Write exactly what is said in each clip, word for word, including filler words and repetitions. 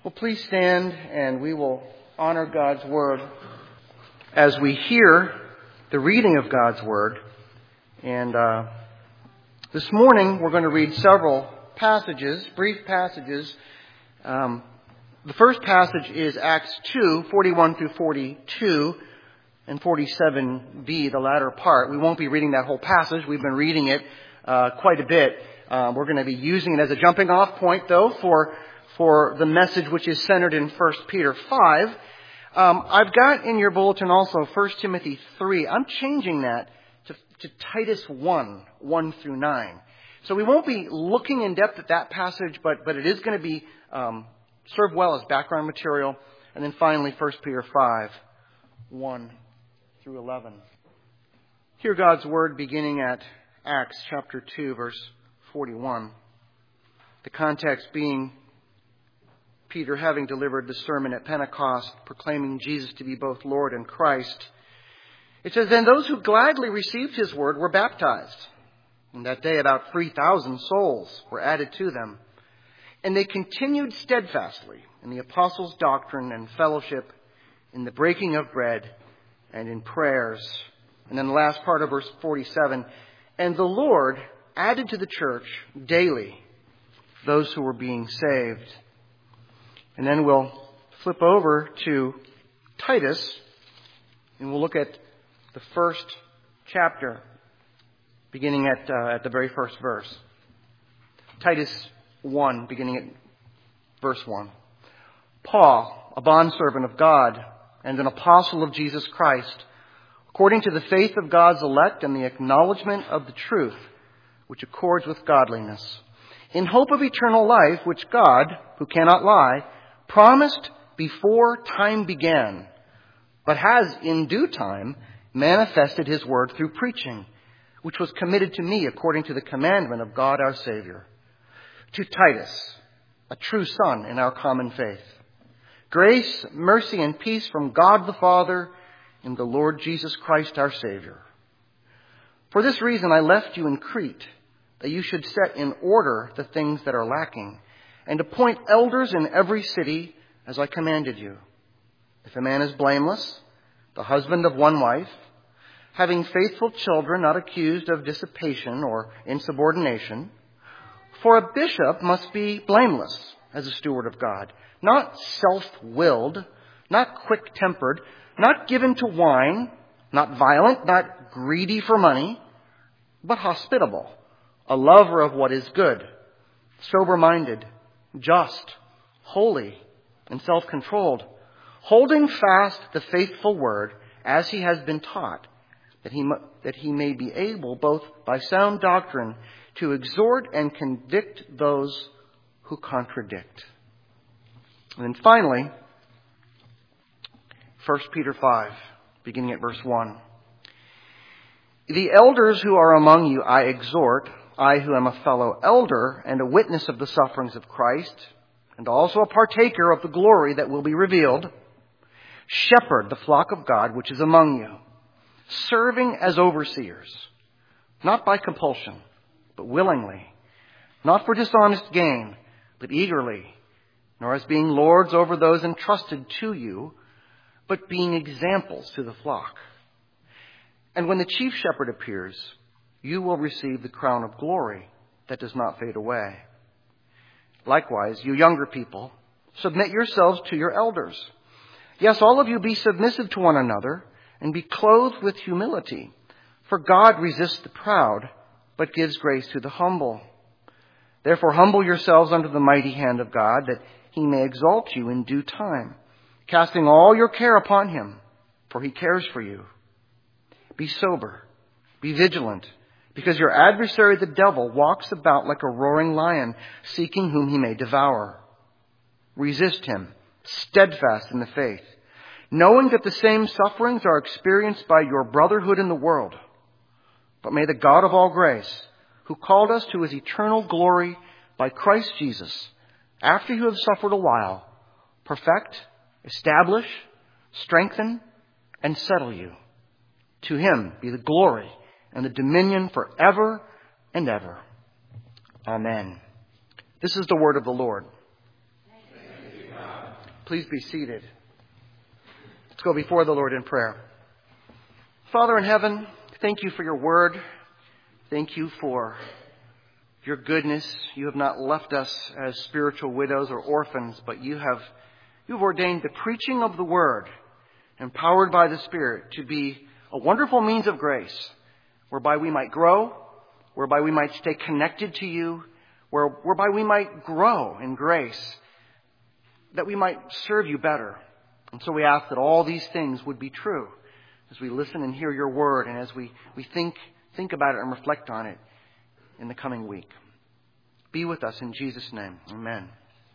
Well, please stand and we will honor God's Word as we hear the reading of God's Word. And uh, this morning we're going to read several passages, brief passages. Um, the first passage is Acts two, forty-one through forty-two, and forty-seven b, the latter part. We won't be reading that whole passage. We've been reading it uh, quite a bit. Uh, we're going to be using it as a jumping off point, though, for for the message which is centered in First Peter five. Um, I've got in your bulletin also First Timothy three. I'm changing that to, to Titus one, one through nine. So we won't be looking in depth at that passage, but, but it is going to be um, served well as background material. And then finally, First Peter five, one through eleven. Hear God's Word beginning at Acts chapter two, verse forty-one. The context being Peter having delivered the sermon at Pentecost, proclaiming Jesus to be both Lord and Christ. It says, "Then those who gladly received his word were baptized. And that day about three thousand souls were added to them. And they continued steadfastly in the apostles' doctrine and fellowship, in the breaking of bread and in prayers." And then the last part of verse forty-seven, "And the Lord added to the church daily those who were being saved." And then we'll flip over to Titus, and we'll look at the first chapter, beginning at uh, at the very first verse. Titus one, beginning at verse one. "Paul, a bondservant of God and an apostle of Jesus Christ, according to the faith of God's elect and the acknowledgement of the truth, which accords with godliness, in hope of eternal life, which God, who cannot lie, promised before time began, but has in due time manifested his word through preaching, which was committed to me according to the commandment of God our Savior. To Titus, a true son in our common faith, grace, mercy, and peace from God the Father and the Lord Jesus Christ our Savior. For this reason I left you in Crete, that you should set in order the things that are lacking, and appoint elders in every city, as I commanded you. If a man is blameless, the husband of one wife, having faithful children, not accused of dissipation or insubordination. For a bishop must be blameless as a steward of God, not self-willed, not quick-tempered, not given to wine, not violent, not greedy for money, but hospitable, a lover of what is good, sober-minded, just, holy, and self-controlled, holding fast the faithful word as he has been taught, that he, that he may be able, both by sound doctrine, to exhort and convict those who contradict." And then finally, First Peter five, beginning at verse one. "The elders who are among you I exhort, I who am a fellow elder and a witness of the sufferings of Christ, and also a partaker of the glory that will be revealed. Shepherd the flock of God which is among you, serving as overseers, not by compulsion, but willingly, not for dishonest gain, but eagerly, nor as being lords over those entrusted to you, but being examples to the flock. And when the chief shepherd appears, you will receive the crown of glory that does not fade away. Likewise, you younger people, submit yourselves to your elders. Yes, all of you be submissive to one another and be clothed with humility. For God resists the proud, but gives grace to the humble. Therefore, humble yourselves under the mighty hand of God, that he may exalt you in due time, casting all your care upon him, for he cares for you. Be sober, be vigilant, because your adversary the devil walks about like a roaring lion, seeking whom he may devour. Resist him, steadfast in the faith, knowing that the same sufferings are experienced by your brotherhood in the world. But may the God of all grace, who called us to his eternal glory by Christ Jesus, after you have suffered a while, perfect, establish, strengthen, and settle you. To him be the glory and the dominion forever and ever. Amen." This is the word of the Lord. Thanks be to God. Please be seated. Let's go before the Lord in prayer. Father in heaven, thank you for your word. Thank you for your goodness. You have not left us as spiritual widows or orphans, but you have you've ordained the preaching of the word, empowered by the Spirit, to be a wonderful means of grace, whereby we might grow, whereby we might stay connected to you, where, whereby we might grow in grace, that we might serve you better. And so we ask that all these things would be true as we listen and hear your word, and as we, we think, think about it and reflect on it in the coming week. Be with us in Jesus' name. Amen.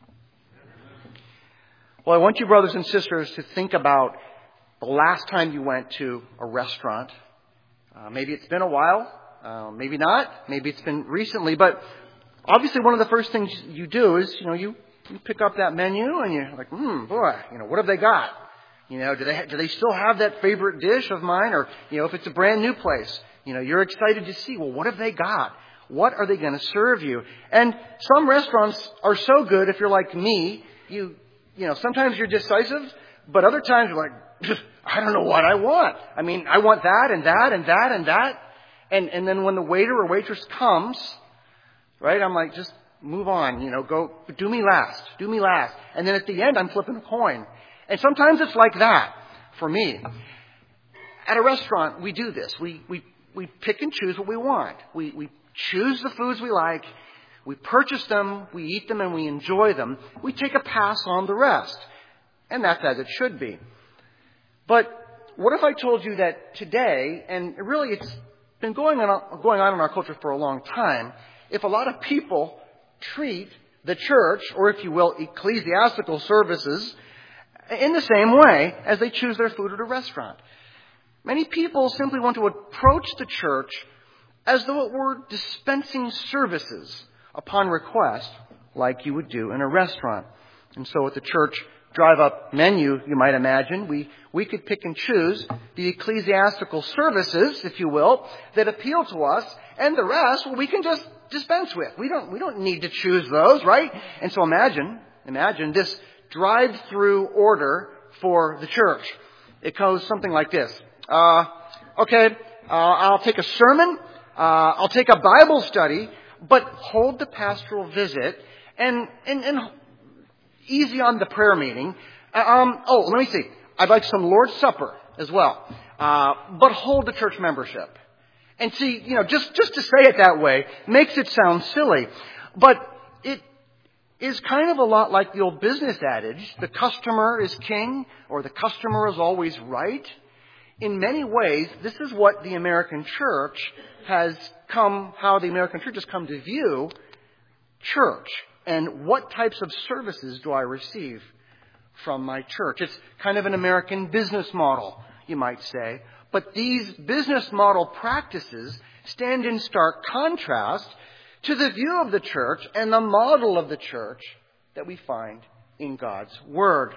Well, I want you, brothers and sisters, to think about the last time you went to a restaurant. Uh, maybe it's been a while. Uh, maybe not. Maybe it's been recently. But obviously one of the first things you do is, you know, you, you pick up that menu and you're like, hmm, boy, you know, what have they got? You know, do they, ha- do they still have that favorite dish of mine? Or, you know, if it's a brand new place, you know, you're excited to see, well, what have they got? What are they going to serve you? And some restaurants are so good, if you're like me, you, you know, sometimes you're decisive, but other times you're like, I don't know what I want. I mean, I want that and that and that and that. And, and then when the waiter or waitress comes, right, I'm like, just move on, you know, go, do me last, do me last. And then at the end, I'm flipping a coin. And sometimes it's like that for me. At a restaurant, we do this. We, we, we pick and choose what we want. We, we choose the foods we like. We purchase them, we eat them, and we enjoy them. We take a pass on the rest. And that's as it should be. But what if I told you that today, and really it's been going on, going on in our culture for a long time, if a lot of people treat the church, or if you will, ecclesiastical services, in the same way as they choose their food at a restaurant. Many people simply want to approach the church as though it were dispensing services upon request, like you would do in a restaurant. And so at the church drive-up menu, you might imagine, we, we could pick and choose the ecclesiastical services, if you will, that appeal to us, and the rest, well, we can just dispense with. We don't, we don't need to choose those, right? And so imagine, imagine this drive-through order for the church. It goes something like this. Uh, okay, uh, I'll take a sermon, uh, I'll take a Bible study, but hold the pastoral visit, and, and, and easy on the prayer meeting. Um, oh, let me see. I'd like some Lord's Supper as well. Uh, but hold the church membership. And see, you know, just, just to say it that way makes it sound silly. But it is kind of a lot like the old business adage, the customer is king, or the customer is always right. In many ways, this is what the American church has come, how the American church has come to view church. And what types of services do I receive from my church? It's kind of an American business model, you might say. But these business model practices stand in stark contrast to the view of the church and the model of the church that we find in God's Word.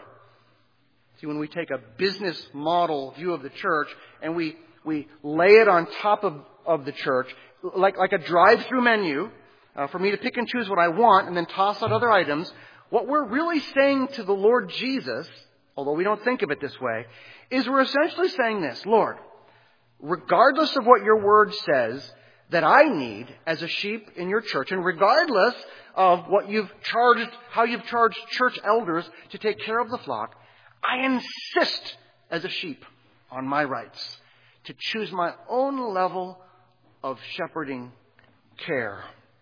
See, when we take a business model view of the church and we, we lay it on top of, of the church, like, like a drive-through menu, Uh, for me to pick and choose what I want and then toss out other items, what we're really saying to the Lord Jesus, although we don't think of it this way, is we're essentially saying this: Lord, regardless of what your word says that I need as a sheep in your church, and regardless of what you've charged, how you've charged church elders to take care of the flock, I insist as a sheep on my rights to choose my own level of shepherding care.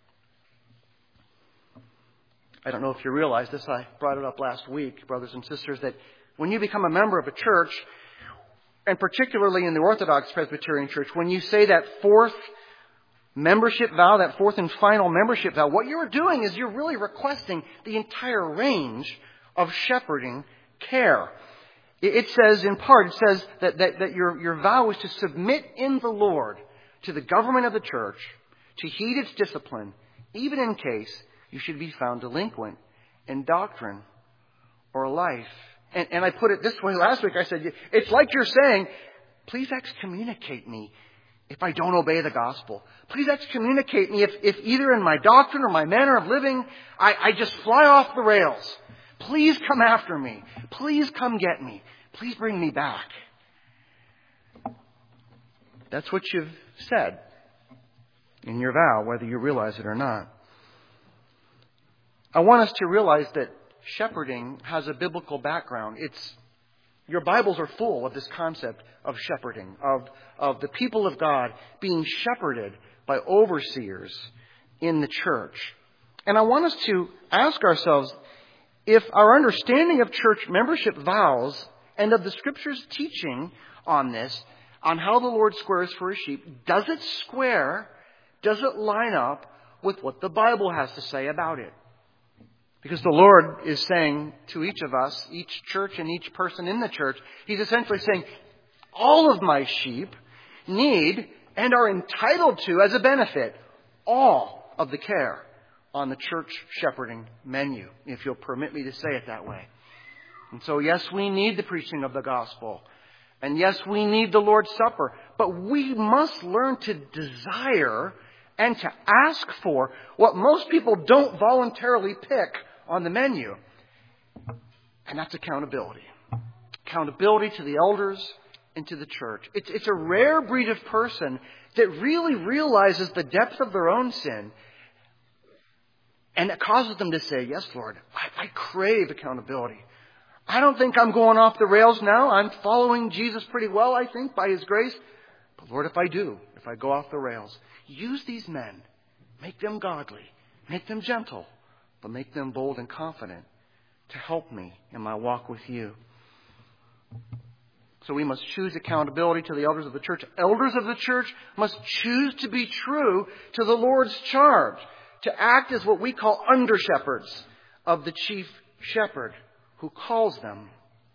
I don't know if you realize this. I brought it up last week, brothers and sisters, that when you become a member of a church, and particularly in the Orthodox Presbyterian Church, when you say that fourth membership vow, that fourth and final membership vow, what you're doing is you're really requesting the entire range of shepherding care. It says, in part, it says that, that, that your, your vow is to submit in the Lord to the government of the church, to heed its discipline, even in case you should be found delinquent in doctrine or life. And, and I put it this way last week. I said, it's like you're saying, please excommunicate me if I don't obey the gospel. Please excommunicate me if, if either in my doctrine or my manner of living, I, I just fly off the rails. Please come after me. please come get me. Please bring me back. That's what you've said in your vow, whether you realize it or not. I want us to realize that shepherding has a biblical background. It's Your Bibles are full of this concept of shepherding, of, of the people of God being shepherded by overseers in the church. And I want us to ask ourselves if our understanding of church membership vows and of the Scripture's teaching on this, on how the Lord squares for His sheep, does it square, does it line up with what the Bible has to say about it? Because the Lord is saying to each of us, each church and each person in the church, He's essentially saying, all of my sheep need and are entitled to, as a benefit, all of the care on the church shepherding menu, if you'll permit me to say it that way. And so, yes, we need the preaching of the gospel. And yes, we need the Lord's Supper. But we must learn to desire and to ask for what most people don't voluntarily pick on the menu. And that's accountability. Accountability to the elders and to the church. It's, it's a rare breed of person that really realizes the depth of their own sin. And it causes them to say, yes, Lord, I, I crave accountability. I don't think I'm going off the rails now. I'm following Jesus pretty well, I think, by His grace. But Lord, if I do, if I go off the rails, use these men. Make them godly. Make them gentle. But make them bold and confident to help me in my walk with You. So we must choose accountability to the elders of the church. Elders of the church must choose to be true to the Lord's charge, to act as what we call under-shepherds of the chief shepherd who calls them.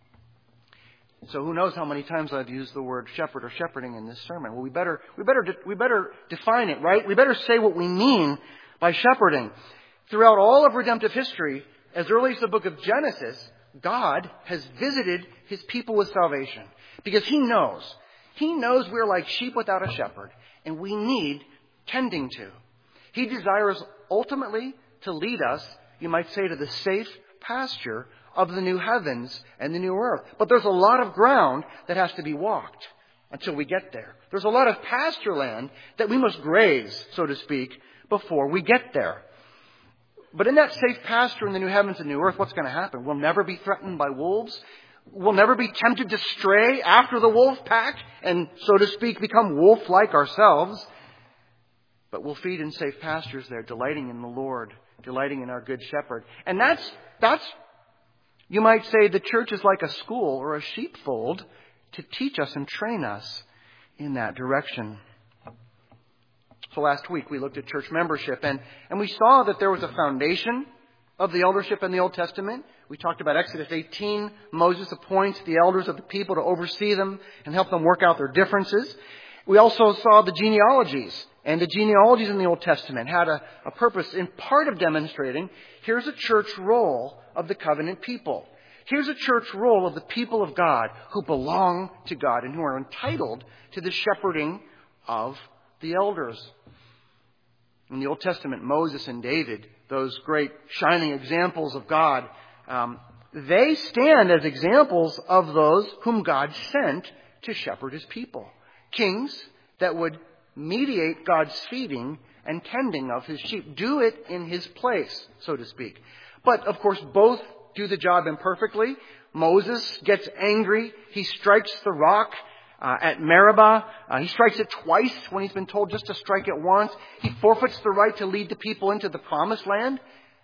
So who knows how many times I've used the word shepherd or shepherding in this sermon. Well, we better, we better, we better define it, right? We better say what we mean by shepherding. Throughout all of redemptive history, as early as the book of Genesis, God has visited His people with salvation. Because He knows. He knows we're like sheep without a shepherd. And we need tending to. He desires ultimately to lead us, you might say, to the safe pasture of the new heavens and the new earth. But there's a lot of ground that has to be walked until we get there. There's a lot of pasture land that we must graze, so to speak, before we get there. But in that safe pasture in the new heavens and new earth, what's going to happen? We'll never be threatened by wolves. We'll never be tempted to stray after the wolf pack and, so to speak, become wolf-like ourselves. But we'll feed in safe pastures there, delighting in the Lord, delighting in our good shepherd. And that's, that's, you might say, the church is like a school or a sheepfold to teach us and train us in that direction. So last week we looked at church membership and, and we saw that there was a foundation of the eldership in the Old Testament. We talked about Exodus eighteen. Moses appoints the elders of the people to oversee them and help them work out their differences. We also saw the genealogies. And the genealogies in the Old Testament had a, a purpose in part of demonstrating here's a church role of the covenant people. Here's a church role of the people of God who belong to God and who are entitled to the shepherding of the elders. In the Old Testament, Moses and David, those great shining examples of God, um, they stand as examples of those whom God sent to shepherd His people. Kings that would mediate God's feeding and tending of His sheep. Do it in His place, so to speak. But, of course, both do the job imperfectly. Moses gets angry. He strikes the rock uh, at Meribah. Uh, he strikes it twice when he's been told just to strike it once. He forfeits the right to lead the people into the promised land.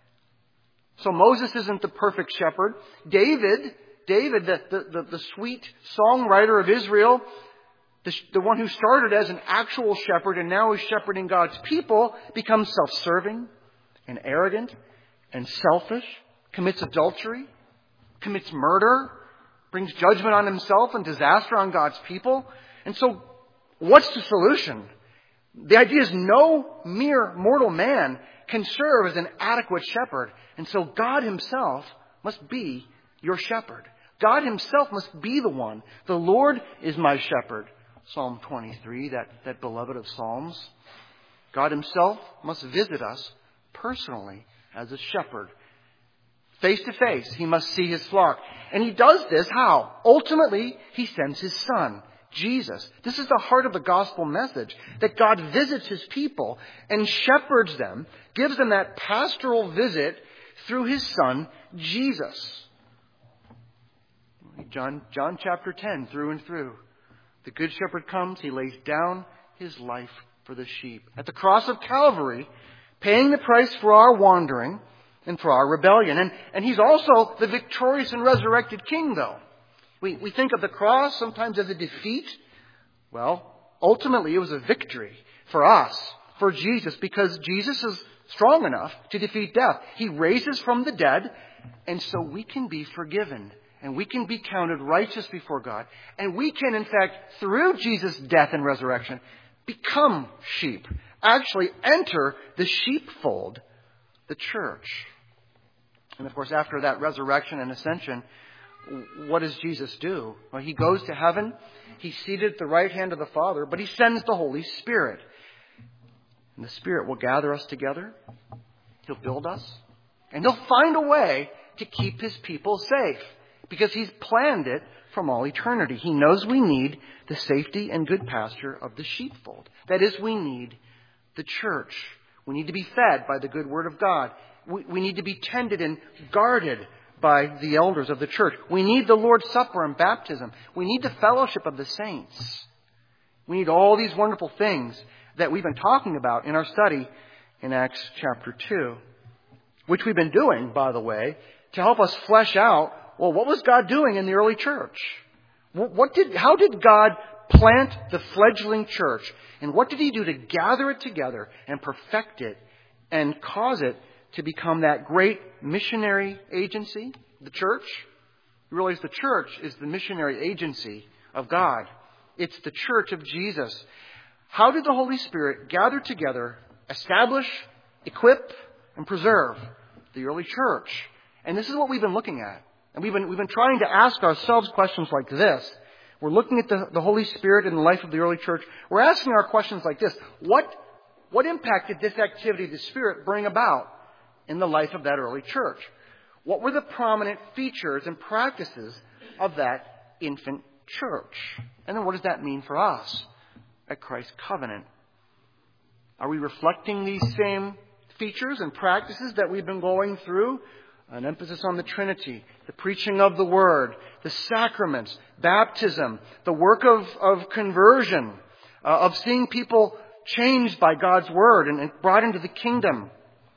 So Moses isn't the perfect shepherd. David, David, the, the, the, the sweet songwriter of Israel, the, the one who started as an actual shepherd and now is shepherding God's people, becomes self-serving and arrogant and selfish, commits adultery, commits murder, brings judgment on himself and disaster on God's people. And so, what's the solution? The idea is no mere mortal man can serve as an adequate shepherd. And so God Himself must be your shepherd. God Himself must be the one. The Lord is my shepherd. Psalm twenty-three, that, that beloved of Psalms. God Himself must visit us personally as a shepherd. Face to face, he must see his flock. And he does this how? Ultimately, he sends his Son, Jesus. This is the heart of the gospel message, that God visits his people and shepherds them, gives them that pastoral visit through his Son, Jesus. John, John chapter ten, through and through. The Good Shepherd comes, he lays down his life for the sheep. At the cross of Calvary, paying the price for our wandering and for our rebellion. And, and he's also the victorious and resurrected King, though. We, we think of the cross sometimes as a defeat. Well, ultimately it was a victory for us, for Jesus, because Jesus is strong enough to defeat death. He raises from the dead, and so we can be forgiven. And we can be counted righteous before God. And we can, in fact, through Jesus' death and resurrection, become sheep. Actually enter the sheepfold, the church. And of course, after that resurrection and ascension, what does Jesus do? Well, he goes to heaven. He's seated at the right hand of the Father, but he sends the Holy Spirit. And the Spirit will gather us together. He'll build us. And he'll find a way to keep his people safe. Because he's planned it from all eternity. He knows we need the safety and good pasture of the sheepfold. That is, we need the church. We need to be fed by the good word of God. We, we need to be tended and guarded by the elders of the church. We need the Lord's Supper and baptism. We need the fellowship of the saints. We need all these wonderful things that we've been talking about in our study in Acts chapter two. Which we've been doing, by the way, to help us flesh out, well, what was God doing in the early church? What did, how did God plant the fledgling church? And what did he do to gather it together and perfect it and cause it to become that great missionary agency, the church? You realize the church is the missionary agency of God. It's the church of Jesus. How did the Holy Spirit gather together, establish, equip, and preserve the early church? And this is what we've been looking at. And we've been, we've been trying to ask ourselves questions like this. We're looking at the, the Holy Spirit in the life of the early church. We're asking our questions like this. What, what impact did this activity of the Spirit bring about in the life of that early church? What were the prominent features and practices of that infant church? And then what does that mean for us at Christ's covenant? Are we reflecting these same features and practices that we've been going through? An emphasis on the Trinity, the preaching of the Word, the sacraments, baptism, the work of, of conversion, uh, of seeing people changed by God's Word and, and brought into the kingdom,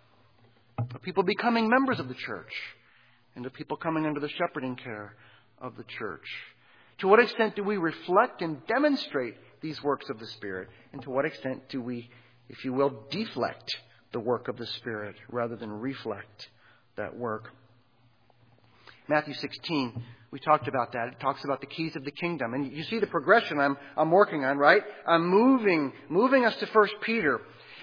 of people becoming members of the church, and of people coming under the shepherding care of the church. To what extent do we reflect and demonstrate these works of the Spirit? And to what extent do we, if you will, deflect the work of the Spirit rather than reflect that work? Matthew sixteen, we talked about that. It talks about the keys of the kingdom. And you see the progression I'm, I'm working on, right? I'm moving, moving us to First Peter.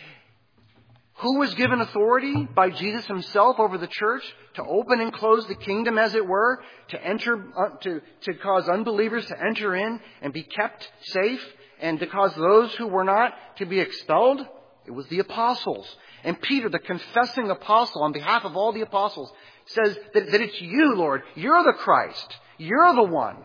Who was given authority by Jesus himself over the church to open and close the kingdom, as it were, to enter, uh, to, to cause unbelievers to enter in and be kept safe, and to cause those who were not to be expelled? It was the apostles. And Peter, the confessing apostle on behalf of all the apostles, says that, that it's you, Lord. You're the Christ. You're the one.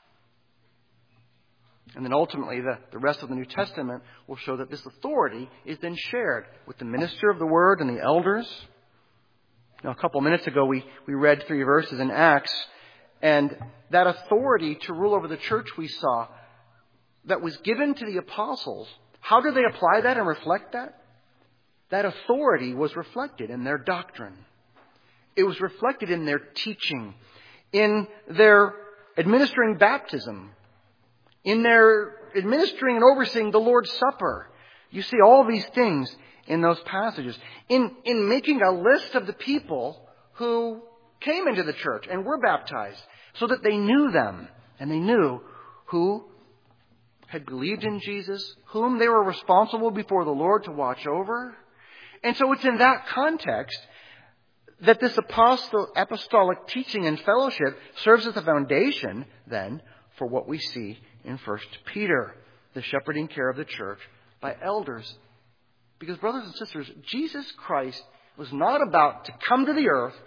And then ultimately, the, the rest of the New Testament will show that this authority is then shared with the minister of the Word and the elders. Now, a couple minutes ago, we, we read three verses in Acts. And that authority to rule over the church we saw that was given to the apostles, how did they apply that and reflect that? That authority was reflected in their doctrine. It was reflected in their teaching, in their administering baptism, in their administering and overseeing the Lord's Supper. You see all these things in those passages. In, in making a list of the people who came into the church and were baptized so that they knew them and they knew who had believed in Jesus, whom they were responsible before the Lord to watch over. And so it's in that context that this apostle, apostolic teaching and fellowship serves as a foundation, then, for what we see in First Peter, the shepherding care of the church by elders. Because, brothers and sisters, Jesus Christ was not about to come to the earth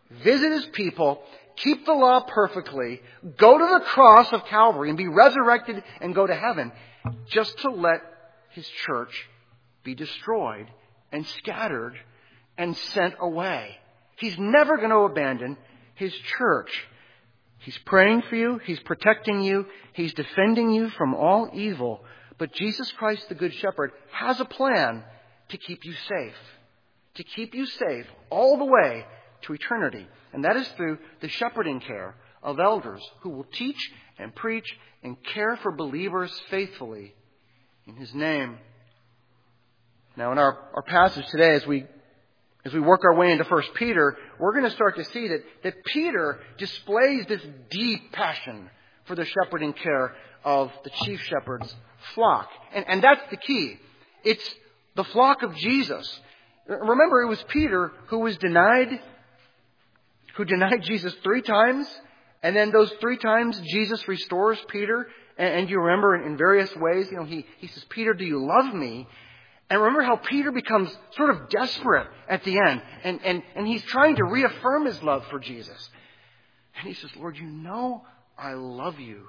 visit his people, keep the law perfectly, go to the cross of Calvary and be resurrected and go to heaven, just to let his church be destroyed and scattered and sent away. He's never going to abandon his church. He's praying for you. He's protecting you. He's defending you from all evil. But Jesus Christ, the Good Shepherd, has a plan to keep you safe. To keep you safe all the way to eternity. And that is through the shepherding care of elders who will teach and preach and care for believers faithfully in his name. Now in our, our passage today, as we as we work our way into First Peter, we're going to start to see that, that Peter displays this deep passion for the shepherding care of the chief shepherd's flock. And, and that's the key. It's the flock of Jesus. Remember, it was Peter who was denied, who denied Jesus three times. And then those three times Jesus restores Peter. And, and you remember in, in various ways, you know, he, he says, Peter, do you love me? And remember how Peter becomes sort of desperate at the end. And, and, and he's trying to reaffirm his love for Jesus. And he says, Lord, you know I love you.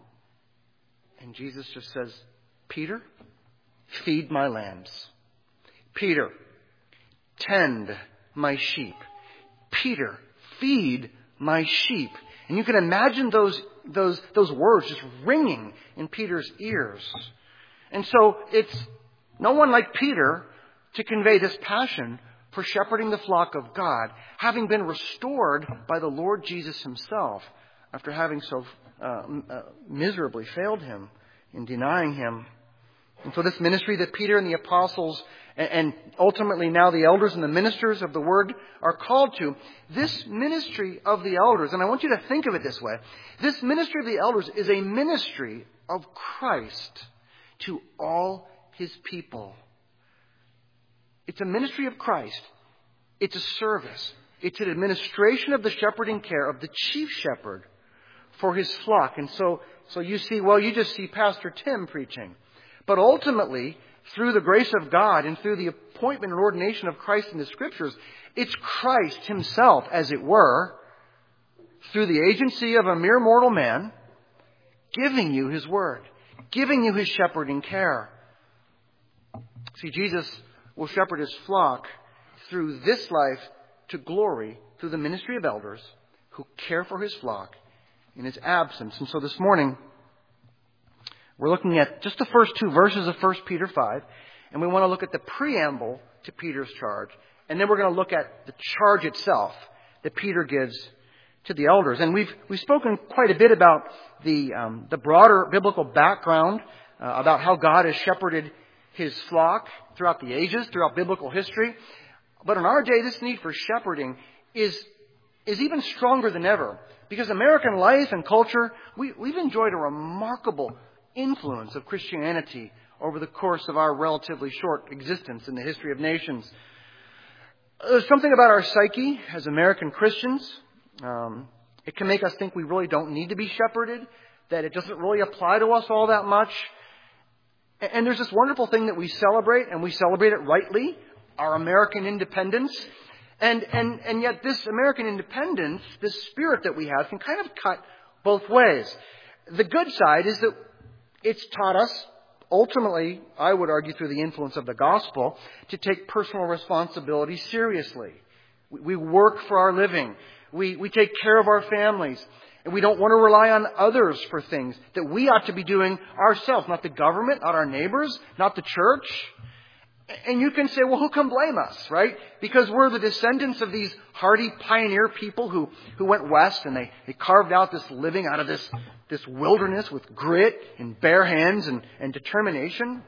And Jesus just says, Peter, feed my lambs. Peter, tend my sheep. Peter, feed my sheep. And you can imagine those, those, those words just ringing in Peter's ears. And so it's no one like Peter to convey this passion for shepherding the flock of God, having been restored by the Lord Jesus himself after having so uh, uh, miserably failed him in denying him. And so this ministry that Peter and the apostles and, and ultimately now the elders and the ministers of the word are called to, this ministry of the elders, and I want you to think of it this way, this ministry of the elders is a ministry of Christ to all his people. It's a ministry of Christ. It's a service. It's an administration of the shepherding care of the chief shepherd for his flock. And so, so you see, well, you just see Pastor Tim preaching. But ultimately, through the grace of God and through the appointment and ordination of Christ in the Scriptures, it's Christ himself, as it were, through the agency of a mere mortal man, giving you his word, giving you his shepherding care. See, Jesus will shepherd his flock through this life to glory through the ministry of elders who care for his flock in his absence. And so this morning, we're looking at just the first two verses of First Peter five, and we want to look at the preamble to Peter's charge, and then we're going to look at the charge itself that Peter gives to the elders. And we've we've spoken quite a bit about the um, the broader biblical background uh, about how God has shepherded his flock throughout the ages, throughout biblical history. But in our day, this need for shepherding is is even stronger than ever. Because American life and culture, we, we've enjoyed a remarkable influence of Christianity over the course of our relatively short existence in the history of nations. There's something about our psyche as American Christians. Um, it can make us think we really don't need to be shepherded, that it doesn't really apply to us all that much. And there's this wonderful thing that we celebrate, and we celebrate it rightly, our American independence. And, and, and yet this American independence, this spirit that we have, can kind of cut both ways. The good side is that it's taught us, ultimately, I would argue through the influence of the gospel, to take personal responsibility seriously. We, we work for our living. We, we take care of our families. And we don't want to rely on others for things that we ought to be doing ourselves. Not the government, not our neighbors, not the church. And you can say, well, who can blame us, right? Because we're the descendants of these hardy pioneer people who, who went west and they, they carved out this living out of this, this wilderness with grit and bare hands and, and determination.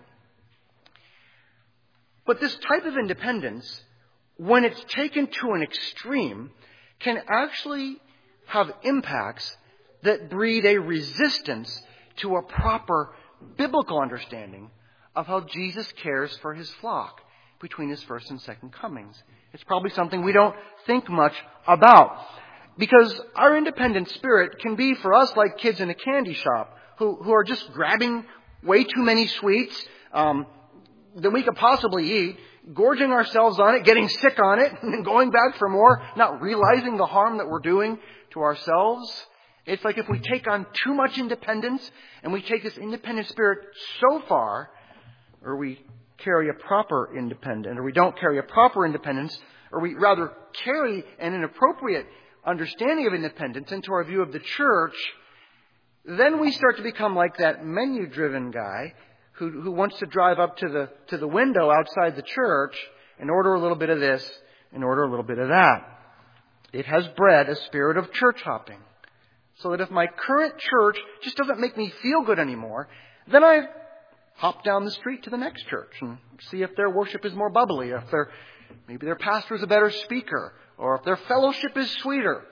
But this type of independence, when it's taken to an extreme, can actually have impacts that breed a resistance to a proper biblical understanding of how Jesus cares for his flock between his first and second comings. It's probably something we don't think much about. Because our independent spirit can be for us like kids in a candy shop who, who are just grabbing way too many sweets, um, than we could possibly eat, gorging ourselves on it, getting sick on it, and going back for more, not realizing the harm that we're doing to ourselves. It's like if we take on too much independence and we take this independent spirit so far, or we carry a proper independence, or we don't carry a proper independence, or we rather carry an inappropriate understanding of independence into our view of the church, then we start to become like that menu-driven guy who, who wants to drive up to the to the window outside the church and order a little bit of this and order a little bit of that. It has bred a spirit of church hopping. So that if my current church just doesn't make me feel good anymore, then I hop down the street to the next church and see if their worship is more bubbly, if their maybe their pastor is a better speaker, or if their fellowship is sweeter.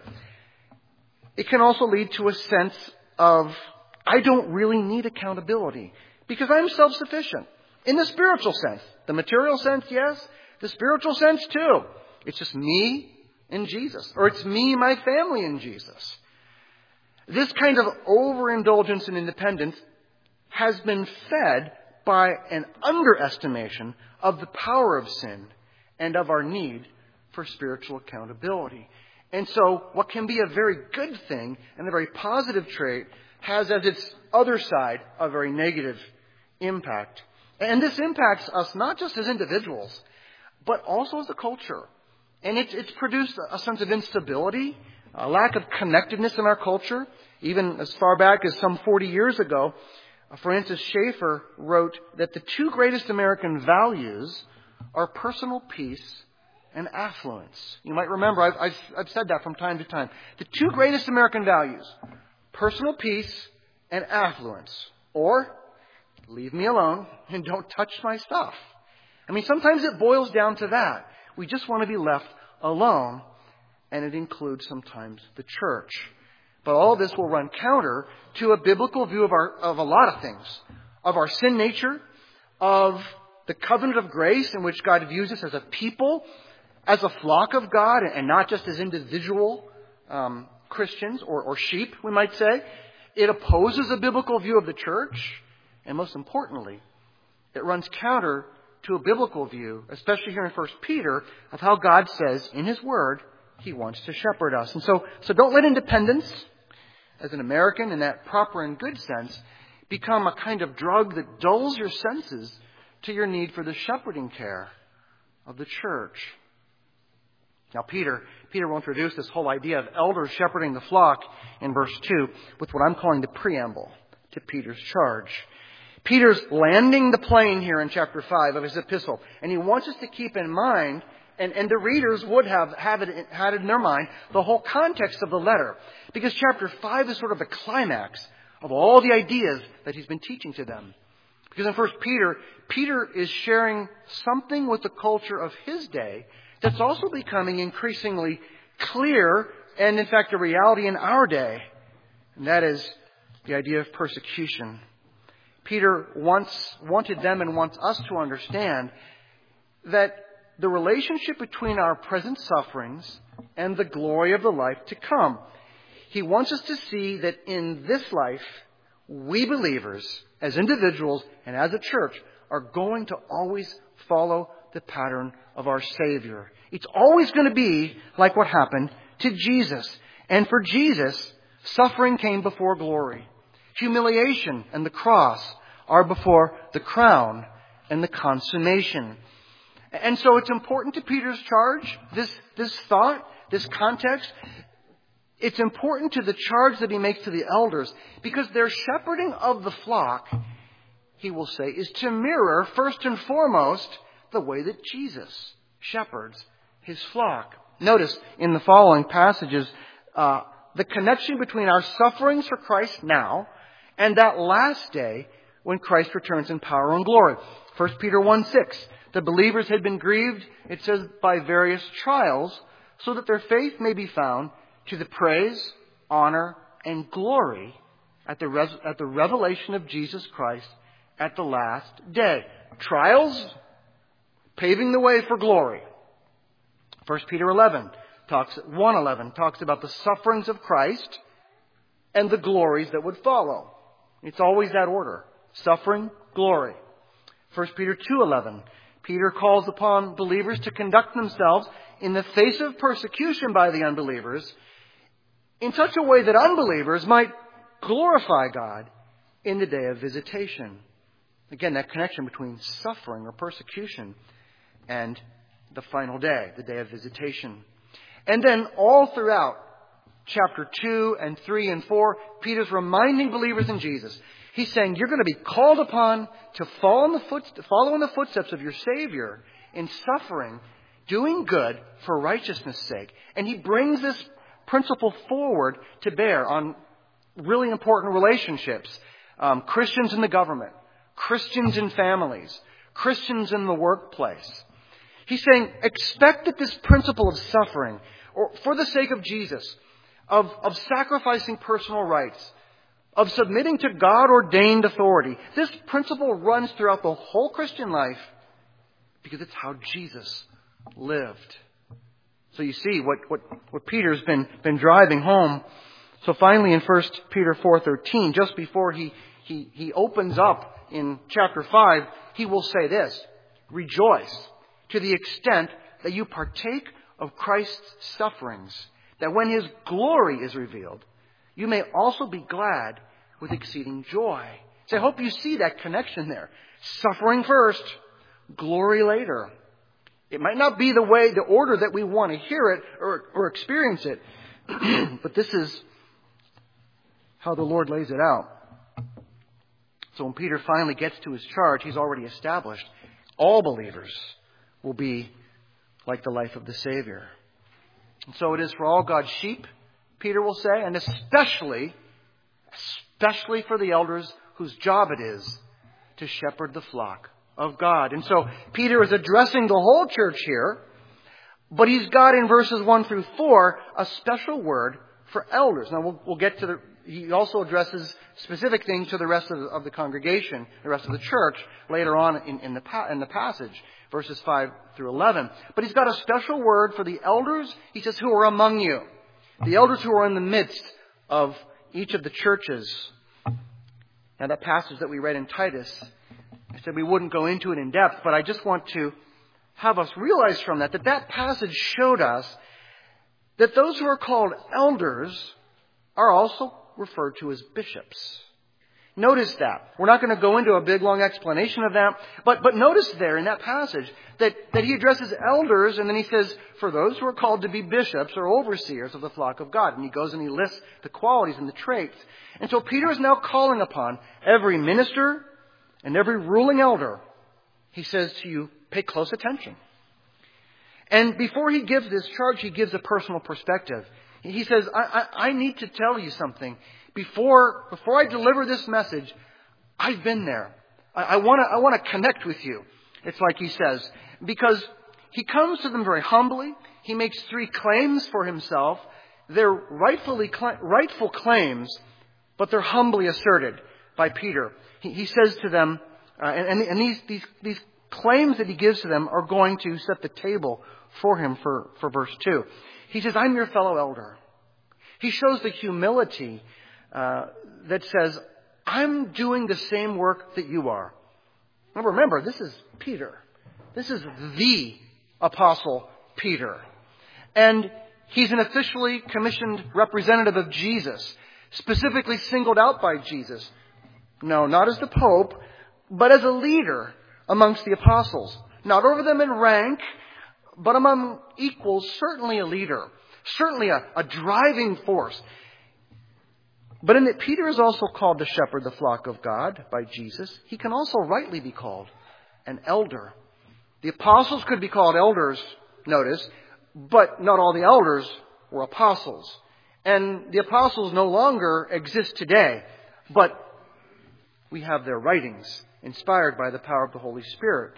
It can also lead to a sense of, I don't really need accountability because I'm self-sufficient. In the spiritual sense. The material sense, yes. The spiritual sense, too. It's just me and Jesus. Or it's me, my family, and Jesus. This kind of overindulgence in independence has been fed by an underestimation of the power of sin and of our need for spiritual accountability. And so what can be a very good thing and a very positive trait has as its other side a very negative impact. And this impacts us not just as individuals, but also as a culture. And it's, it's produced a sense of instability, a lack of connectedness in our culture. Even as far back as some forty years ago, Francis Schaeffer wrote that the two greatest American values are personal peace and affluence. You might remember, I've, I've, I've said that from time to time. The two greatest American values, personal peace and affluence. Or, leave me alone and don't touch my stuff. I mean, sometimes it boils down to that. We just want to be left alone, and it includes sometimes the church. But all this will run counter to a biblical view of our of a lot of things. Of our sin nature, of the covenant of grace in which God views us as a people, as a flock of God, and not just as individual um, Christians or, or sheep, we might say. It opposes a biblical view of the church. And most importantly, it runs counter to a biblical view, especially here in First Peter, of how God says in His Word He wants to shepherd us. And so, so don't let independence, as an American in that proper and good sense, become a kind of drug that dulls your senses to your need for the shepherding care of the church. Now, Peter, Peter will introduce this whole idea of elders shepherding the flock in verse two with what I'm calling the preamble to Peter's charge. Peter's landing the plane here in chapter five of his epistle, and he wants us to keep in mind, and, and the readers would have, have it, had it in their mind, the whole context of the letter. Because chapter five is sort of the climax of all the ideas that he's been teaching to them. Because in First Peter, Peter is sharing something with the culture of his day that's also becoming increasingly clear and, in fact, a reality in our day. And that is the idea of persecution. Peter wants, wanted them and wants us to understand that the relationship between our present sufferings and the glory of the life to come. He wants us to see that in this life, we believers, as individuals and as a church, are going to always follow the pattern of our Savior. It's always going to be like what happened to Jesus. And for Jesus, suffering came before glory. Humiliation and the cross are before the crown and the consummation. And so it's important to Peter's charge, this, this thought, this context. It's important to the charge that he makes to the elders, because their shepherding of the flock, he will say, is to mirror first and foremost the way that Jesus shepherds his flock. Notice in the following passages uh, the connection between our sufferings for Christ now and that last day when Christ returns in power and glory. First Peter one six. The believers had been grieved, it says, by various trials, so that their faith may be found to the praise, honor, and glory at the, res- at the revelation of Jesus Christ at the last day. Trials paving the way for glory. First Peter eleven talks one eleven talks about the sufferings of Christ and the glories that would follow. It's always that order. Suffering, glory. First Peter two eleven. Peter calls upon believers to conduct themselves in the face of persecution by the unbelievers in such a way that unbelievers might glorify God in the day of visitation. Again, that connection between suffering or persecution and the final day, the day of visitation. And then all throughout chapter two and three and four, Peter's reminding believers in Jesus. He's saying you're going to be called upon to follow in the foot, follow in the footsteps of your Savior in suffering, doing good for righteousness' sake. And he brings this principle forward to bear on really important relationships. Um, Christians in the government, Christians in families, Christians in the workplace. He's saying, expect that this principle of suffering, or for the sake of Jesus, of, of sacrificing personal rights, of submitting to God-ordained authority, this principle runs throughout the whole Christian life because it's how Jesus lived. So you see what, what, what Peter's been, been driving home. So finally in First Peter four thirteen, just before he, he, he opens up in chapter five, he will say this, rejoice to the extent that you partake of Christ's sufferings, that when his glory is revealed, you may also be glad with exceeding joy. So I hope you see that connection there. Suffering first, glory later. It might not be the way, the order that we want to hear it or, or experience it, but this is how the Lord lays it out. So when Peter finally gets to his charge, he's already established all believers will be like the life of the Savior. And so it is for all God's sheep, Peter will say, and especially, especially for the elders whose job it is to shepherd the flock of God. And so Peter is addressing the whole church here, but he's got in verses one through four a special word for elders. Now we'll, we'll get to the, he also addresses specific things to the rest of the, of the congregation, the rest of the church, later on in, in, the, in the passage, verses five through eleven. But he's got a special word for the elders, he says, who are among you. The elders who are in the midst of each of the churches. Now that passage that we read in Titus, I said we wouldn't go into it in depth, but I just want to have us realize from that that that passage showed us that those who are called elders are also referred to as bishops. Notice that. We're not going to go into a big long explanation of that, but but notice there in that passage that, that he addresses elders, and then he says, for those who are called to be bishops or overseers of the flock of God. And he goes and he lists the qualities and the traits. And so Peter is now calling upon every minister and every ruling elder. He says to you, pay close attention. And before he gives this charge, he gives a personal perspective. He says, I, I, I need to tell you something. Before, before I deliver this message, I've been there. I, I want to I want to connect with you. It's like he says. Because he comes to them very humbly. He makes three claims for himself. They're rightfully rightful claims, but they're humbly asserted by Peter. He, he says to them, uh, and, and these, these, these claims that he gives to them are going to set the table for him for, for verse two. He says, I'm your fellow elder. He shows the humility uh, that says, I'm doing the same work that you are. Now remember, this is Peter. This is the Apostle Peter. And he's an officially commissioned representative of Jesus, specifically singled out by Jesus. No, not as the Pope, but as a leader amongst the apostles. Not over them in rank, but among equals, certainly a leader. Certainly a, a driving force. But in that Peter is also called to shepherd the flock of God by Jesus, he can also rightly be called an elder. The apostles could be called elders, notice, but not all the elders were apostles. And the apostles no longer exist today, but we have their writings inspired by the power of the Holy Spirit.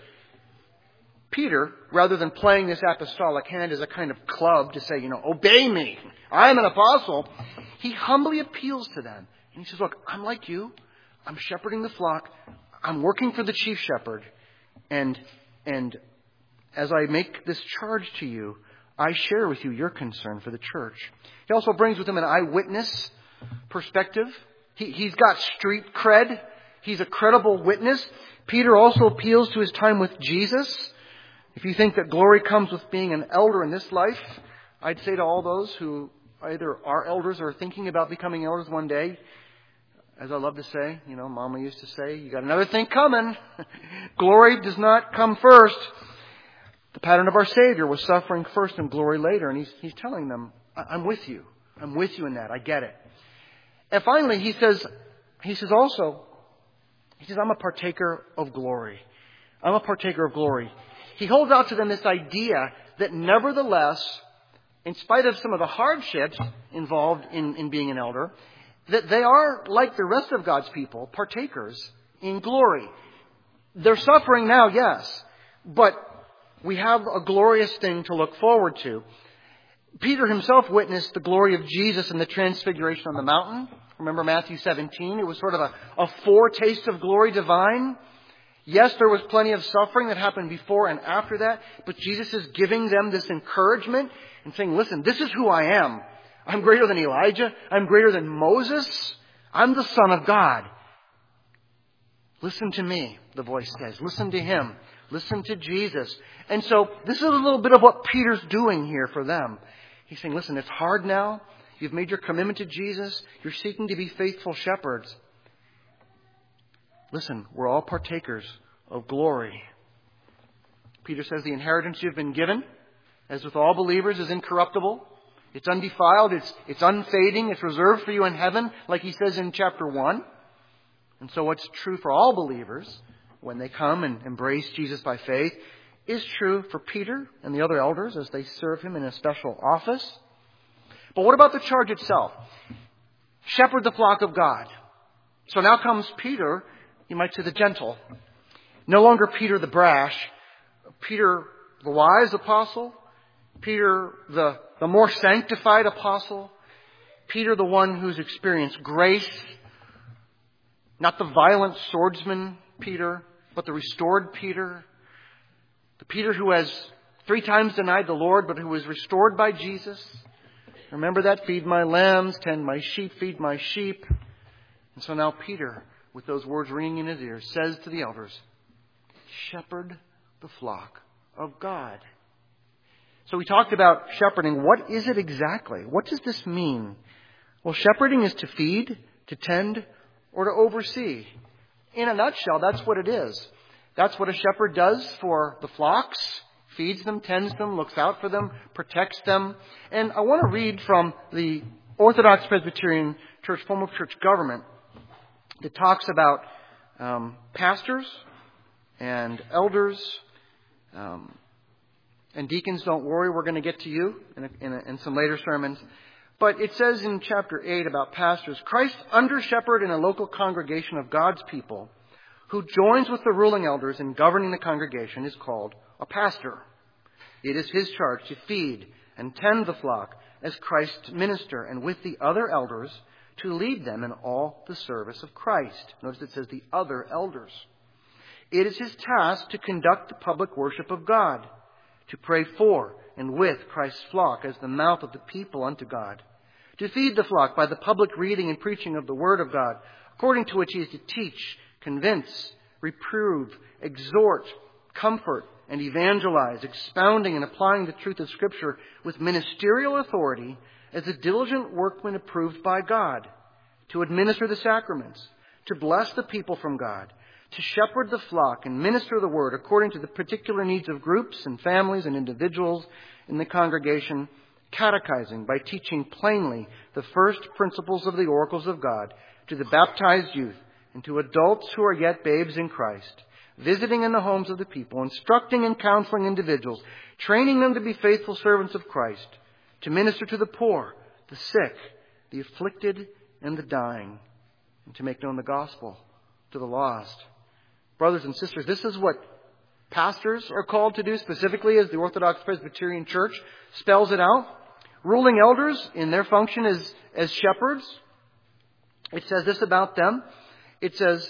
Peter, rather than playing this apostolic hand as a kind of club to say, you know, obey me, I'm an apostle, he humbly appeals to them. And he says, look, I'm like you. I'm shepherding the flock. I'm working for the chief shepherd. And, and as I make this charge to you, I share with you your concern for the church. He also brings with him an eyewitness perspective. He, he's got street cred. He's a credible witness. Peter also appeals to his time with Jesus. If you think that glory comes with being an elder in this life, I'd say to all those who either are elders or are thinking about becoming elders one day, as I love to say, you know, Mama used to say, you got another thing coming. Glory does not come first. The pattern of our Savior was suffering first and glory later. And he's, he's telling them, I'm with you. I'm with you in that. I get it. And finally, he says, he says also, he says, I'm a partaker of glory. I'm a partaker of glory. He holds out to them this idea that nevertheless, in spite of some of the hardships involved in, in being an elder, that they are, like the rest of God's people, partakers in glory. They're suffering now, yes, but we have a glorious thing to look forward to. Peter himself witnessed the glory of Jesus in the transfiguration on the mountain. Remember Matthew seventeen? It was sort of a, a foretaste of glory divine. Yes, there was plenty of suffering that happened before and after that, but Jesus is giving them this encouragement and saying, listen, this is who I am. I'm greater than Elijah. I'm greater than Moses. I'm the Son of God. Listen to me, the voice says. Listen to Him. Listen to Jesus. And so this is a little bit of what Peter's doing here for them. He's saying, listen, it's hard now. You've made your commitment to Jesus. You're seeking to be faithful shepherds. Listen, we're all partakers of glory. Peter says the inheritance you've been given, as with all believers, is incorruptible. It's undefiled. It's, it's unfading. It's reserved for you in heaven, like he says in chapter one. And so what's true for all believers when they come and embrace Jesus by faith is true for Peter and the other elders as they serve him in a special office. But what about the charge itself? Shepherd the flock of God. So now comes Peter, you might say the gentle. No longer Peter the brash. Peter the wise apostle. Peter the, the more sanctified apostle. Peter the one who's experienced grace. Not the violent swordsman Peter, but the restored Peter. The Peter who has three times denied the Lord, but who was restored by Jesus. Remember that? Feed my lambs, tend my sheep, feed my sheep. And so now Peter, with those words ringing in his ears, says to the elders, shepherd the flock of God. So we talked about shepherding. What is it exactly? What does this mean? Well, shepherding is to feed, to tend, or to oversee. In a nutshell, that's what it is. That's what a shepherd does for the flocks. Feeds them, tends them, looks out for them, protects them. And I want to read from the Orthodox Presbyterian Church form of church government that talks about um, pastors and elders um, and deacons. Don't worry, we're going to get to you in, a, in, a, in some later sermons. But it says in chapter eight about pastors, Christ under shepherd in a local congregation of God's people who joins with the ruling elders in governing the congregation is called a pastor. It is his charge to feed and tend the flock as Christ's minister, and with the other elders to lead them in all the service of Christ. Notice it says the other elders. It is his task to conduct the public worship of God, to pray for and with Christ's flock as the mouth of the people unto God, to feed the flock by the public reading and preaching of the Word of God, according to which he is to teach, convince, reprove, exhort, comfort, and evangelize, expounding and applying the truth of Scripture with ministerial authority as a diligent workman approved by God, to administer the sacraments, to bless the people from God, to shepherd the flock and minister the word according to the particular needs of groups and families and individuals in the congregation, catechizing by teaching plainly the first principles of the oracles of God to the baptized youth and to adults who are yet babes in Christ, visiting in the homes of the people, instructing and counseling individuals, training them to be faithful servants of Christ, to minister to the poor, the sick, the afflicted, and the dying, and to make known the gospel to the lost. Brothers and sisters, this is what pastors are called to do, specifically as the Orthodox Presbyterian Church spells it out. Ruling elders in their function as, as shepherds. It says this about them. It says,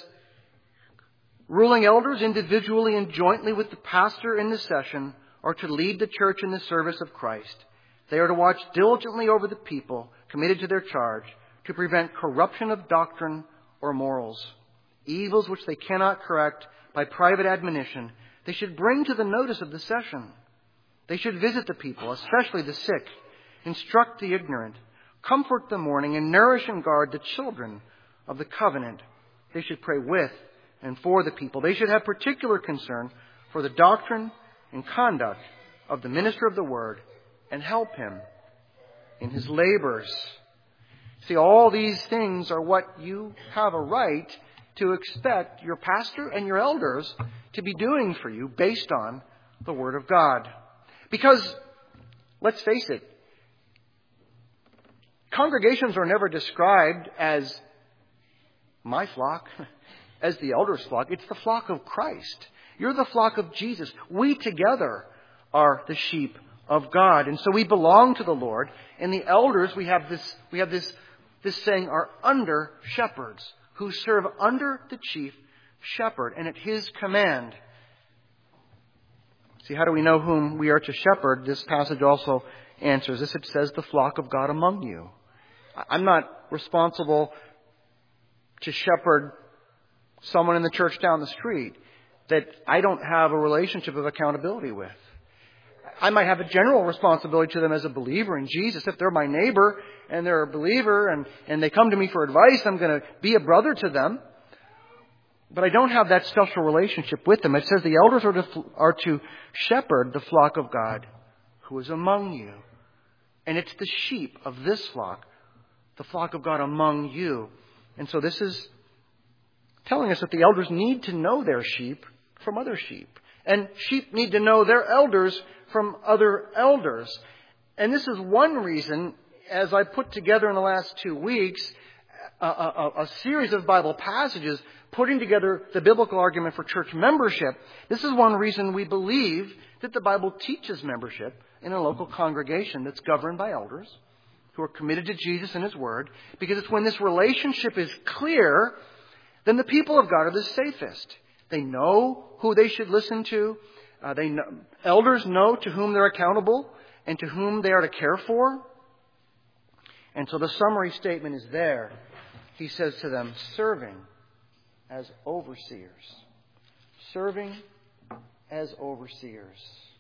ruling elders individually and jointly with the pastor in the session are to lead the church in the service of Christ. They are to watch diligently over the people committed to their charge to prevent corruption of doctrine or morals. evils which they cannot correct by private admonition, they should bring to the notice of the session. They should visit the people, especially the sick, instruct the ignorant, comfort the mourning, and nourish and guard the children of the covenant. They should pray with and for the people. They should have particular concern for the doctrine and conduct of the minister of the word and help him in his labors. See, all these things are what you have a right to expect your pastor and your elders to be doing for you based on the Word of God. Because, let's face it, congregations are never described as my flock, as the elders' flock. It's the flock of Christ. You're the flock of Jesus. We together are the sheep of God. And so we belong to the Lord. And the elders, we have this, we have this, this saying, are under shepherds who serve under the chief shepherd and at his command. See, how do we know whom we are to shepherd? This passage also answers this. It says, the flock of God among you. I'm not responsible to shepherd someone in the church down the street that I don't have a relationship of accountability with. I might have a general responsibility to them as a believer in Jesus. If they're my neighbor and they're a believer and, and they come to me for advice, I'm going to be a brother to them. But I don't have that special relationship with them. It says the elders are to, are to shepherd the flock of God who is among you. And it's the sheep of this flock, the flock of God among you. And so this is telling us that the elders need to know their sheep from other sheep. And sheep need to know their elders from other elders. And this is one reason, as I put together in the last two weeks, a, a, a series of Bible passages putting together the biblical argument for church membership. This is one reason we believe that the Bible teaches membership in a local congregation that's governed by elders who are committed to Jesus and His Word. Because it's when this relationship is clear, then the people of God are the safest. They know who they should listen to. Uh, they know, elders know to whom they're accountable and to whom they are to care for. And so the summary statement is there. He says to them, serving as overseers. Serving as overseers.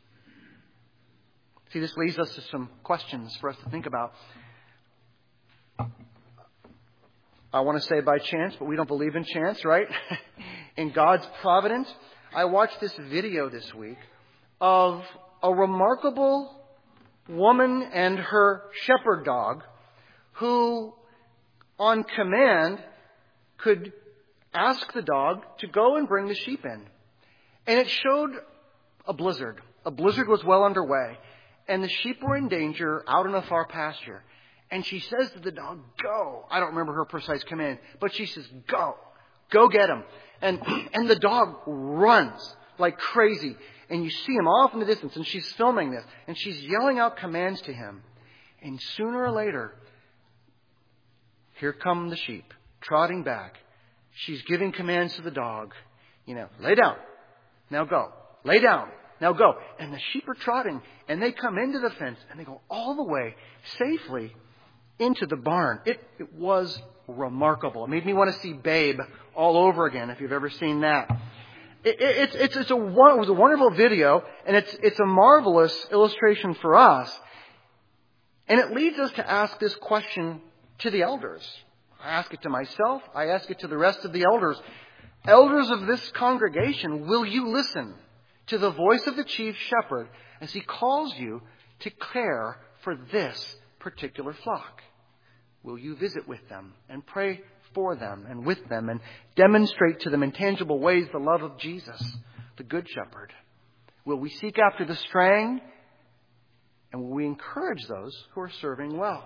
See, this leads us to some questions for us to think about. I want to say by chance, but we don't believe in chance, right? In God's providence. I watched this video this week of a remarkable woman and her shepherd dog who, on command, could ask the dog to go and bring the sheep in. And it showed a blizzard. A blizzard was well underway. And the sheep were in danger out in a far pasture. And she says to the dog, go. I don't remember her precise command, but she says, go. Go get him. And, and the dog runs like crazy. And you see him off in the distance, and she's filming this. And she's yelling out commands to him. And sooner or later, here come the sheep, trotting back. She's giving commands to the dog. You know, lay down. Now go. Lay down. Now go. And the sheep are trotting. And they come into the fence. And they go all the way safely into the barn. It, it was remarkable. It made me want to see Babe all over again, if you've ever seen that. It, it, it's, it's, it's a, it was a wonderful video. And it's, it's a marvelous illustration for us. And it leads us to ask this question to the elders. I ask it to myself. I ask it to the rest of the elders. Elders of this congregation, will you listen to the voice of the chief shepherd as he calls you to care for this particular flock? Will you visit with them and pray for them and with them and demonstrate to them in tangible ways the love of Jesus, the Good Shepherd? Will we seek after the straying? And will we encourage those who are serving well?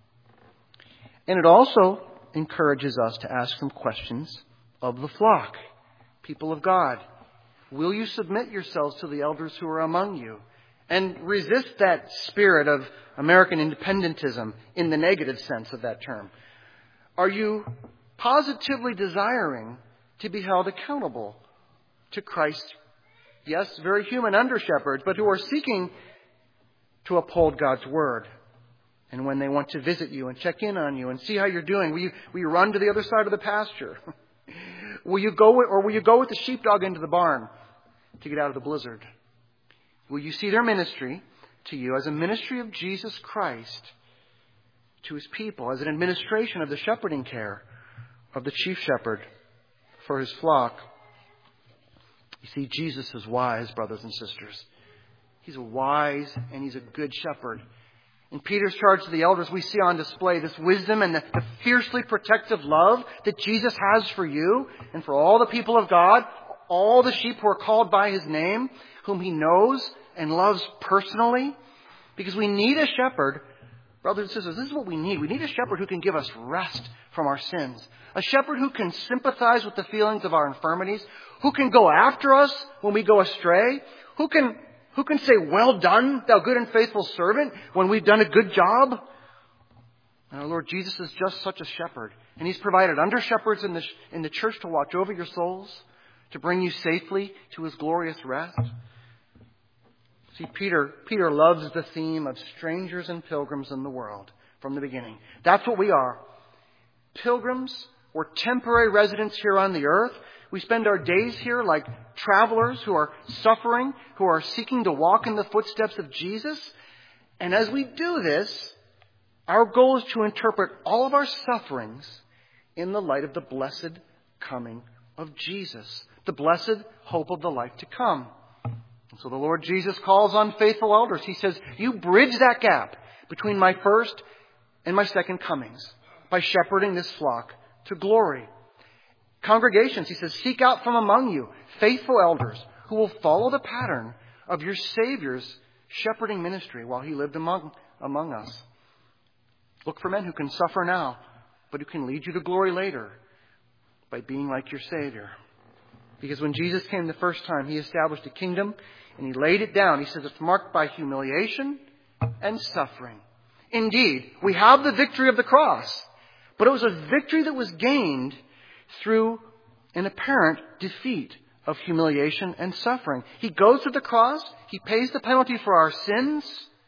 And it also encourages us to ask some questions of the flock, people of God. Will you submit yourselves to the elders who are among you and resist that spirit of American independentism in the negative sense of that term? Are you positively desiring to be held accountable to Christ? Yes, very human under-shepherds, but who are seeking to uphold God's Word. And when they want to visit you and check in on you and see how you're doing, will you, will you run to the other side of the pasture? will you go with, or will you go with the sheepdog into the barn to get out of the blizzard? Will you see their ministry to you as a ministry of Jesus Christ to his people, as an administration of the shepherding care of the chief shepherd for his flock? You see, Jesus is wise, brothers and sisters. He's wise and he's a good shepherd. In Peter's charge to the elders, we see on display this wisdom and the, the fiercely protective love that Jesus has for you and for all the people of God, all the sheep who are called by his name, whom he knows and loves personally. Because we need a shepherd, brothers and sisters, this is what we need. We need a shepherd who can give us rest from our sins. A shepherd who can sympathize with the feelings of our infirmities, who can go after us when we go astray, who can Who can say, well done, thou good and faithful servant, when we've done a good job? And our Lord Jesus is just such a shepherd. And he's provided under shepherds in the, in the church to watch over your souls, to bring you safely to his glorious rest. See, Peter, Peter loves the theme of strangers and pilgrims in the world from the beginning. That's what we are. Pilgrims, we're temporary residents here on the earth. We spend our days here like travelers who are suffering, who are seeking to walk in the footsteps of Jesus. And as we do this, our goal is to interpret all of our sufferings in the light of the blessed coming of Jesus, the blessed hope of the life to come. And so the Lord Jesus calls on faithful elders. He says, you bridge that gap between my first and my second comings by shepherding this flock to glory. Congregations, he says, seek out from among you faithful elders who will follow the pattern of your Savior's shepherding ministry while he lived among, among us. Look for men who can suffer now, but who can lead you to glory later by being like your Savior. Because when Jesus came the first time, he established a kingdom and he laid it down. He says it's marked by humiliation and suffering. Indeed, we have the victory of the cross, but it was a victory that was gained through an apparent defeat of humiliation and suffering. He goes to the cross. He pays the penalty for our sins.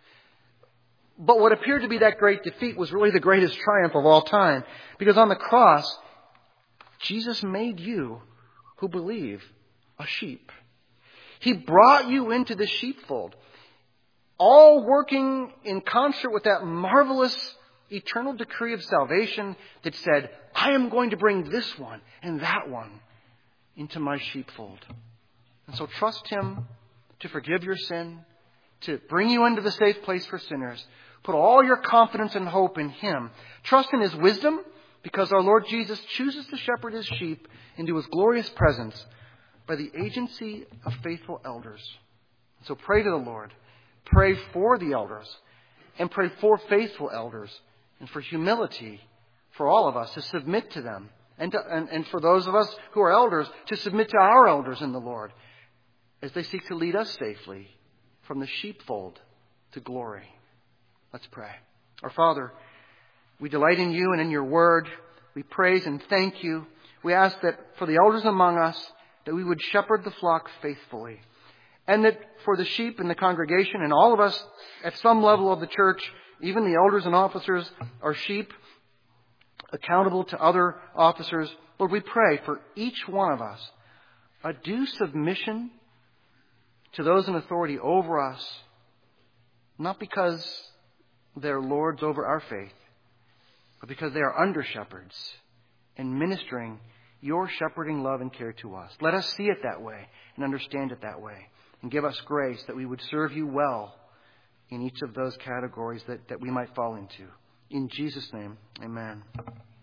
But what appeared to be that great defeat was really the greatest triumph of all time. Because on the cross, Jesus made you who believe a sheep. He brought you into the sheepfold, all working in concert with that marvelous eternal decree of salvation that said, I am going to bring this one and that one into my sheepfold. And so trust him to forgive your sin, to bring you into the safe place for sinners. Put all your confidence and hope in him. Trust in his wisdom, because our Lord Jesus chooses to shepherd his sheep into his glorious presence by the agency of faithful elders. So pray to the Lord. Pray for the elders. And pray for faithful elders. And for humility for all of us to submit to them. And, to, and, and for those of us who are elders to submit to our elders in the Lord as they seek to lead us safely from the sheepfold to glory. Let's pray. Our Father, we delight in you and in your word. We praise and thank you. We ask that for the elders among us, that we would shepherd the flock faithfully. And that for the sheep in the congregation and all of us at some level of the church, even the elders and officers are sheep, accountable to other officers. Lord, we pray for each one of us a due submission to those in authority over us, not because they're lords over our faith, but because they are under shepherds and ministering your shepherding love and care to us. Let us see it that way and understand it that way. And give us grace that we would serve you well in each of those categories that, that we might fall into. In Jesus' name, amen.